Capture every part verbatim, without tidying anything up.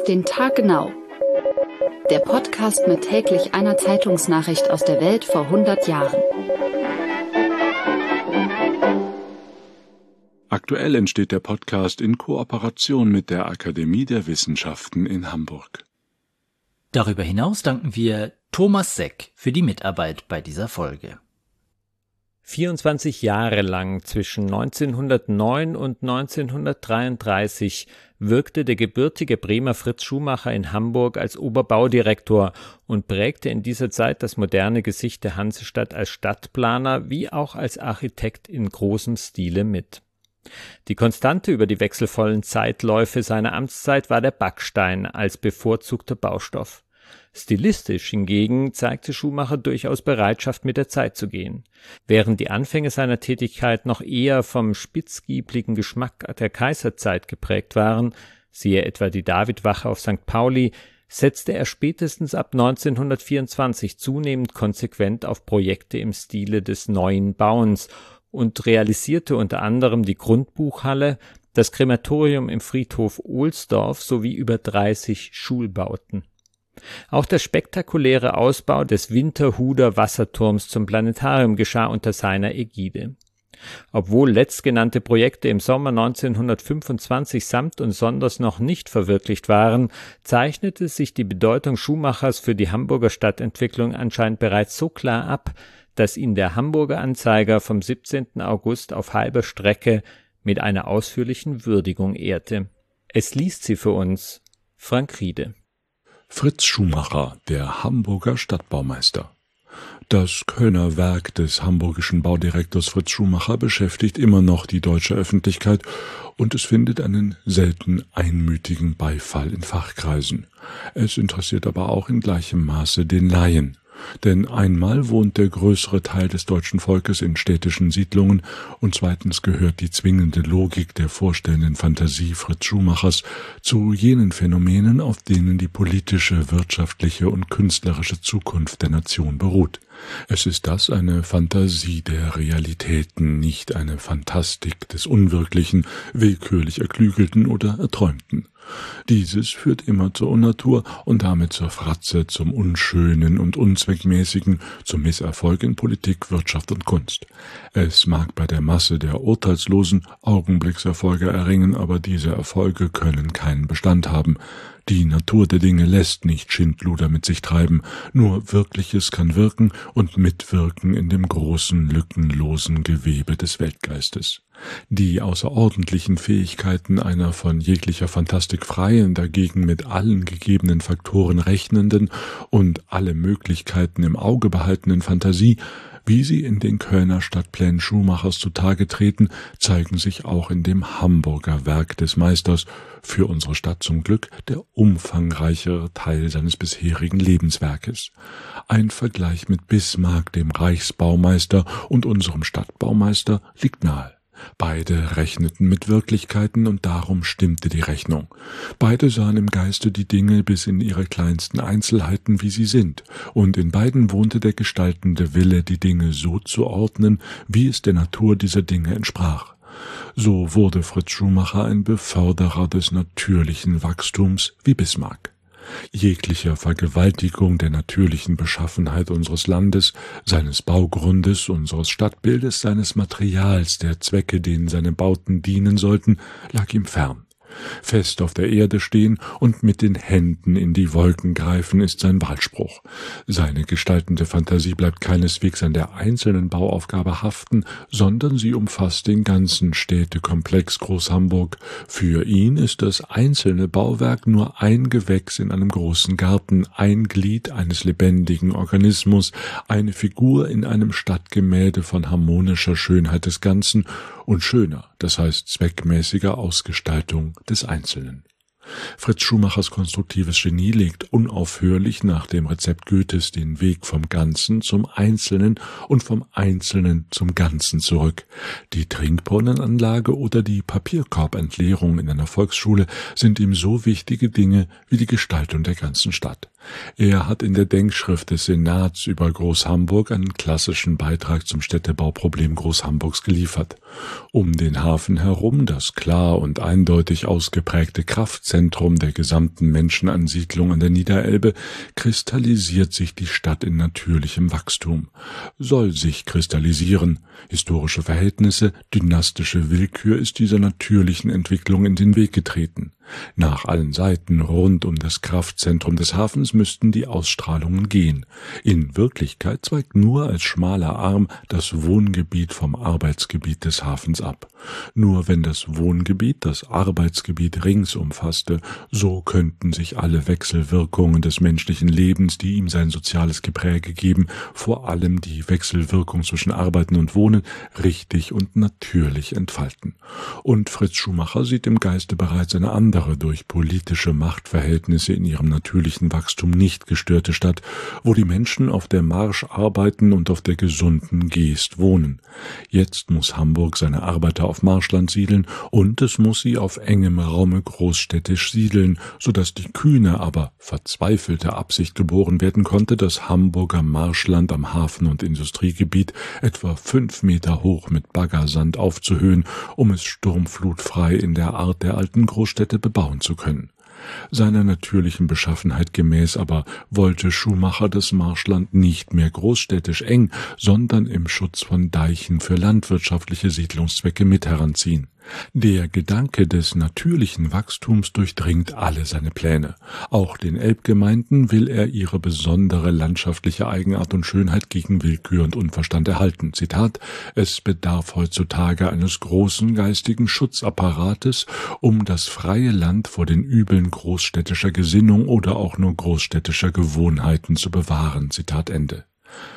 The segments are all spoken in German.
Auf den Tag genau. Der Podcast mit täglich einer Zeitungsnachricht aus der Welt vor hundert Jahren. Aktuell entsteht der Podcast in Kooperation mit der Akademie der Wissenschaften in Hamburg. Darüber hinaus danken wir Thomas Seck für die Mitarbeit bei dieser Folge. vierundzwanzig Jahre lang, zwischen neunzehnhundertneun und neunzehnhundertdreiunddreißig, wirkte der gebürtige Bremer Fritz Schumacher in Hamburg als Oberbaudirektor und prägte in dieser Zeit das moderne Gesicht der Hansestadt als Stadtplaner wie auch als Architekt in großem Stile mit. Die Konstante über die wechselvollen Zeitläufe seiner Amtszeit war der Backstein als bevorzugter Baustoff. Stilistisch hingegen zeigte Schumacher durchaus Bereitschaft, mit der Zeit zu gehen. Während die Anfänge seiner Tätigkeit noch eher vom spitzgiebligen Geschmack der Kaiserzeit geprägt waren, siehe etwa die Davidwache auf Sankt Pauli, setzte er spätestens ab neunzehnhundertvierundzwanzig zunehmend konsequent auf Projekte im Stile des neuen Bauens und realisierte unter anderem die Grundbuchhalle, das Krematorium im Friedhof Ohlsdorf sowie über dreißig Schulbauten. Auch der spektakuläre Ausbau des Winterhuder Wasserturms zum Planetarium geschah unter seiner Ägide. Obwohl letztgenannte Projekte im Sommer neunzehnhundertfünfundzwanzig samt und sonders noch nicht verwirklicht waren, zeichnete sich die Bedeutung Schumachers für die Hamburger Stadtentwicklung anscheinend bereits so klar ab, dass ihn der Hamburger Anzeiger vom siebzehnten August auf halber Strecke mit einer ausführlichen Würdigung ehrte. Es liest sie für uns Frank Riede. Fritz Schumacher, der Hamburger Stadtbaumeister. Das Kölner Werk des hamburgischen Baudirektors Fritz Schumacher beschäftigt immer noch die deutsche Öffentlichkeit und es findet einen selten einmütigen Beifall in Fachkreisen. Es interessiert aber auch in gleichem Maße den Laien. Denn einmal wohnt der größere Teil des deutschen Volkes in städtischen Siedlungen und zweitens gehört die zwingende Logik der vorstellenden Fantasie Fritz Schumachers zu jenen Phänomenen, auf denen die politische, wirtschaftliche und künstlerische Zukunft der Nation beruht. Es ist das eine Fantasie der Realitäten, nicht eine Phantastik des Unwirklichen, willkürlich Erklügelten oder Erträumten. Dieses führt immer zur Unnatur und damit zur Fratze, zum Unschönen und Unzweckmäßigen, zum Misserfolg in Politik, Wirtschaft und Kunst. Es mag bei der Masse der Urteilslosen Augenblickserfolge erringen, aber diese Erfolge können keinen Bestand haben. Die Natur der Dinge lässt nicht Schindluder mit sich treiben, nur Wirkliches kann wirken und mitwirken in dem großen, lückenlosen Gewebe des Weltgeistes. Die außerordentlichen Fähigkeiten einer von jeglicher Fantastik freien, dagegen mit allen gegebenen Faktoren rechnenden und alle Möglichkeiten im Auge behaltenen Fantasie, wie sie in den Kölner Stadtplänen Schumachers zutage treten, zeigen sich auch in dem Hamburger Werk des Meisters, für unsere Stadt zum Glück der umfangreichere Teil seines bisherigen Lebenswerkes. Ein Vergleich mit Bismarck, dem Reichsbaumeister, und unserem Stadtbaumeister liegt nahe. Beide rechneten mit Wirklichkeiten und darum stimmte die Rechnung. Beide sahen im Geiste die Dinge bis in ihre kleinsten Einzelheiten, wie sie sind, und in beiden wohnte der gestaltende Wille, die Dinge so zu ordnen, wie es der Natur dieser Dinge entsprach. So wurde Fritz Schumacher ein Beförderer des natürlichen Wachstums wie Bismarck. Jeglicher Vergewaltigung der natürlichen Beschaffenheit unseres Landes, seines Baugrundes, unseres Stadtbildes, seines Materials, der Zwecke, denen seine Bauten dienen sollten, lag ihm fern. Fest auf der Erde stehen und mit den Händen in die Wolken greifen ist sein Wahlspruch. Seine gestaltende Fantasie bleibt keineswegs an der einzelnen Bauaufgabe haften, sondern sie umfasst den ganzen Städtekomplex Groß-Hamburg. Für ihn ist das einzelne Bauwerk nur ein Gewächs in einem großen Garten, ein Glied eines lebendigen Organismus, eine Figur in einem Stadtgemälde von harmonischer Schönheit des Ganzen und schöner, das heißt zweckmäßiger Ausgestaltung des Einzelnen. Fritz Schumachers konstruktives Genie legt unaufhörlich nach dem Rezept Goethes den Weg vom Ganzen zum Einzelnen und vom Einzelnen zum Ganzen zurück. Die Trinkbrunnenanlage oder die Papierkorbentleerung in einer Volksschule sind ihm so wichtige Dinge wie die Gestaltung der ganzen Stadt. Er hat in der Denkschrift des Senats über Groß-Hamburg einen klassischen Beitrag zum Städtebauproblem Groß-Hamburgs geliefert. Um den Hafen herum das klar und eindeutig ausgeprägte Kraftzentrum Zentrum der gesamten Menschenansiedlung an der Niederelbe, kristallisiert sich die Stadt in natürlichem Wachstum. Soll sich kristallisieren. Historische Verhältnisse, dynastische Willkür ist dieser natürlichen Entwicklung in den Weg getreten. Nach allen Seiten rund um das Kraftzentrum des Hafens müssten die Ausstrahlungen gehen. In Wirklichkeit zweigt nur als schmaler Arm das Wohngebiet vom Arbeitsgebiet des Hafens ab. Nur wenn das Wohngebiet das Arbeitsgebiet rings umfasste, so könnten sich alle Wechselwirkungen des menschlichen Lebens, die ihm sein soziales Gepräge geben, vor allem die Wechselwirkung zwischen Arbeiten und Wohnen, richtig und natürlich entfalten. Und Fritz Schumacher sieht im Geiste bereits eine andere, durch politische Machtverhältnisse in ihrem natürlichen Wachstum nicht gestörte Stadt, wo die Menschen auf der Marsch arbeiten und auf der gesunden Geest wohnen. Jetzt muss Hamburg seine Arbeiter auf Marschland siedeln und es muss sie auf engem Raume großstädtisch siedeln, sodass die kühne, aber verzweifelte Absicht geboren werden konnte, das Hamburger Marschland am Hafen- und Industriegebiet etwa fünf Meter hoch mit Baggersand aufzuhöhen, um es sturmflutfrei in der Art der alten Großstädte bebauen zu können. Seiner natürlichen Beschaffenheit gemäß aber wollte Schumacher das Marschland nicht mehr großstädtisch eng, sondern im Schutz von Deichen für landwirtschaftliche Siedlungszwecke mit heranziehen. Der Gedanke des natürlichen Wachstums durchdringt alle seine Pläne. Auch den Elbgemeinden will er ihre besondere landschaftliche Eigenart und Schönheit gegen Willkür und Unverstand erhalten. Zitat: Es bedarf heutzutage eines großen geistigen Schutzapparates, um das freie Land vor den Übeln großstädtischer Gesinnung oder auch nur großstädtischer Gewohnheiten zu bewahren. Zitat Ende.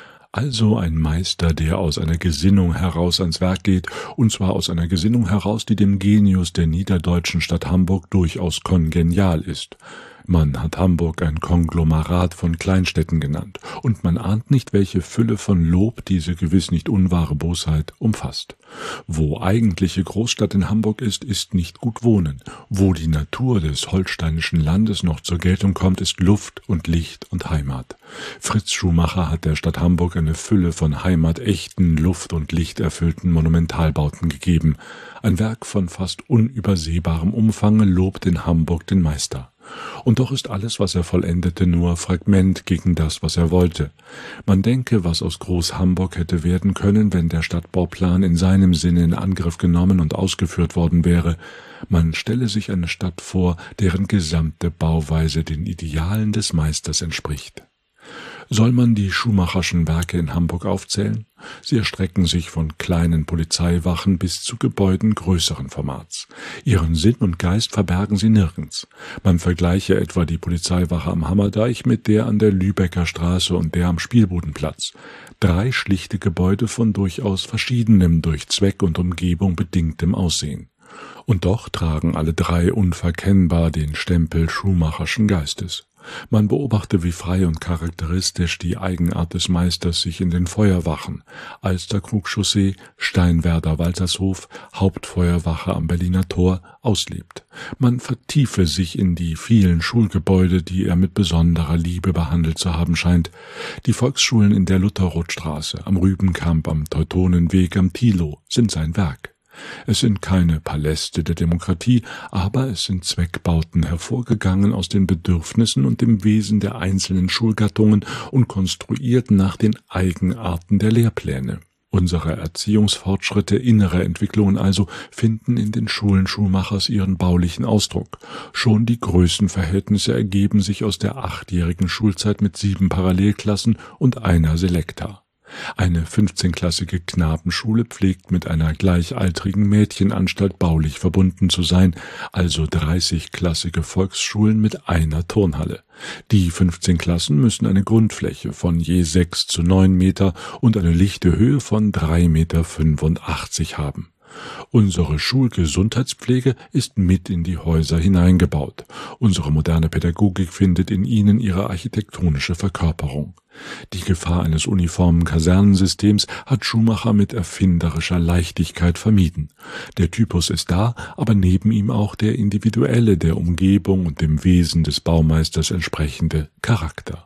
Also ein Meister, der aus einer Gesinnung heraus ans Werk geht, und zwar aus einer Gesinnung heraus, die dem Genius der niederdeutschen Stadt Hamburg durchaus kongenial ist. Man hat Hamburg ein Konglomerat von Kleinstädten genannt, und man ahnt nicht, welche Fülle von Lob diese gewiss nicht unwahre Bosheit umfasst. Wo eigentliche Großstadt in Hamburg ist, ist nicht gut wohnen. Wo die Natur des holsteinischen Landes noch zur Geltung kommt, ist Luft und Licht und Heimat. Fritz Schumacher hat der Stadt Hamburg eine Fülle von heimatechten, luft- und lichterfüllten Monumentalbauten gegeben. Ein Werk von fast unübersehbarem Umfange lobt in Hamburg den Meister. Und doch ist alles, was er vollendete, nur Fragment gegen das, was er wollte. Man denke, was aus Groß-Hamburg hätte werden können, wenn der Stadtbauplan in seinem Sinne in Angriff genommen und ausgeführt worden wäre. Man stelle sich eine Stadt vor, deren gesamte Bauweise den Idealen des Meisters entspricht. Soll man die Schumacherschen Werke in Hamburg aufzählen? Sie erstrecken sich von kleinen Polizeiwachen bis zu Gebäuden größeren Formats. Ihren Sinn und Geist verbergen sie nirgends. Man vergleiche etwa die Polizeiwache am Hammerdeich mit der an der Lübecker Straße und der am Spielbodenplatz. Drei schlichte Gebäude von durchaus verschiedenem, durch Zweck und Umgebung bedingtem Aussehen. Und doch tragen alle drei unverkennbar den Stempel Schumacherschen Geistes. Man beobachte, wie frei und charakteristisch die Eigenart des Meisters sich in den Feuerwachen Alsterkrug-Chaussee, Steinwerder-Waltershof, Hauptfeuerwache am Berliner Tor auslebt. Man vertiefe sich in die vielen Schulgebäude, die er mit besonderer Liebe behandelt zu haben scheint. Die Volksschulen in der Lutherrothstraße, am Rübenkamp, am Teutonenweg, am Thilo sind sein Werk. Es sind keine Paläste der Demokratie, aber es sind Zweckbauten hervorgegangen aus den Bedürfnissen und dem Wesen der einzelnen Schulgattungen und konstruiert nach den Eigenarten der Lehrpläne. Unsere Erziehungsfortschritte, innere Entwicklungen also, finden in den Schulen Schumachers ihren baulichen Ausdruck. Schon die Größenverhältnisse ergeben sich aus der achtjährigen Schulzeit mit sieben Parallelklassen und einer Selekta. Eine fünfzehnklassige Knabenschule pflegt mit einer gleichaltrigen Mädchenanstalt baulich verbunden zu sein, also dreißigklassige Volksschulen mit einer Turnhalle. Die fünfzehn Klassen müssen eine Grundfläche von je sechs zu neun Meter und eine lichte Höhe von drei Meter fünfundachtzig haben. Unsere Schulgesundheitspflege ist mit in die Häuser hineingebaut. Unsere moderne Pädagogik findet in ihnen ihre architektonische Verkörperung. Die Gefahr eines uniformen Kasernensystems hat Schumacher mit erfinderischer Leichtigkeit vermieden. Der Typus ist da, aber neben ihm auch der individuelle, der Umgebung und dem Wesen des Baumeisters entsprechende Charakter.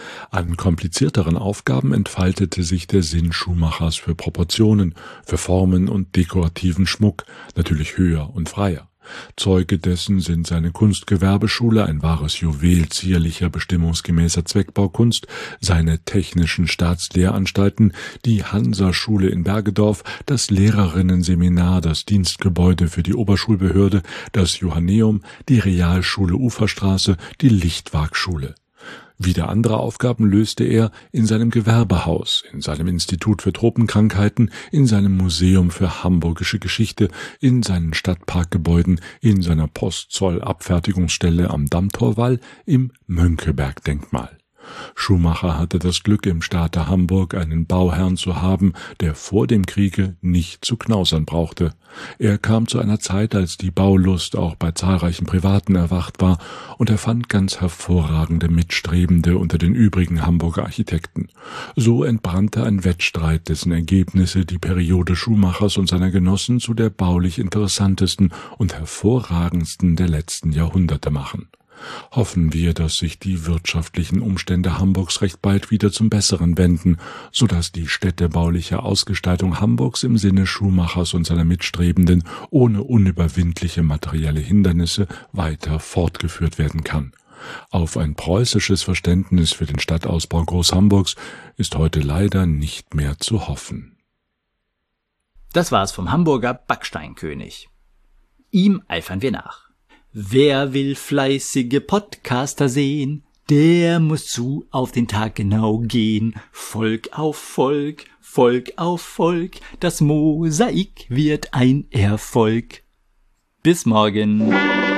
An komplizierteren Aufgaben entfaltete sich der Sinn Schumachers für Proportionen, für Formen und dekorativen Schmuck, natürlich höher und freier. Zeuge dessen sind seine Kunstgewerbeschule, ein wahres Juwel zierlicher, bestimmungsgemäßer Zweckbaukunst, seine technischen Staatslehranstalten, die Hansa-Schule in Bergedorf, das Lehrerinnenseminar, das Dienstgebäude für die Oberschulbehörde, das Johanneum, die Realschule Uferstraße, die Lichtwagschule. Wieder andere Aufgaben löste er in seinem Gewerbehaus, in seinem Institut für Tropenkrankheiten, in seinem Museum für hamburgische Geschichte, in seinen Stadtparkgebäuden, in seiner Postzollabfertigungsstelle am Dammtorwall, im Mönckeberg-Denkmal. Schumacher hatte das Glück, im Staate Hamburg einen Bauherrn zu haben, der vor dem Kriege nicht zu knausern brauchte. Er kam zu einer Zeit, als die Baulust auch bei zahlreichen Privaten erwacht war, und er fand ganz hervorragende Mitstrebende unter den übrigen Hamburger Architekten. So entbrannte ein Wettstreit, dessen Ergebnisse die Periode Schumachers und seiner Genossen zu der baulich interessantesten und hervorragendsten der letzten Jahrhunderte machen. Hoffen wir, dass sich die wirtschaftlichen Umstände Hamburgs recht bald wieder zum Besseren wenden, so dass die städtebauliche Ausgestaltung Hamburgs im Sinne Schumachers und seiner Mitstrebenden ohne unüberwindliche materielle Hindernisse weiter fortgeführt werden kann. Auf ein preußisches Verständnis für den Stadtausbau Großhamburgs ist heute leider nicht mehr zu hoffen. Das war's vom Hamburger Backsteinkönig. Ihm eifern wir nach. Wer will fleißige Podcaster sehen, der muss zu auf den Tag genau gehen. Volk auf Volk, Volk auf Volk, das Mosaik wird ein Erfolg. Bis morgen.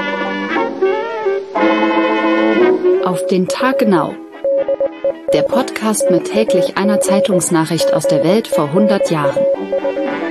Auf den Tag genau. Der Podcast mit täglich einer Zeitungsnachricht aus der Welt vor hundert Jahren.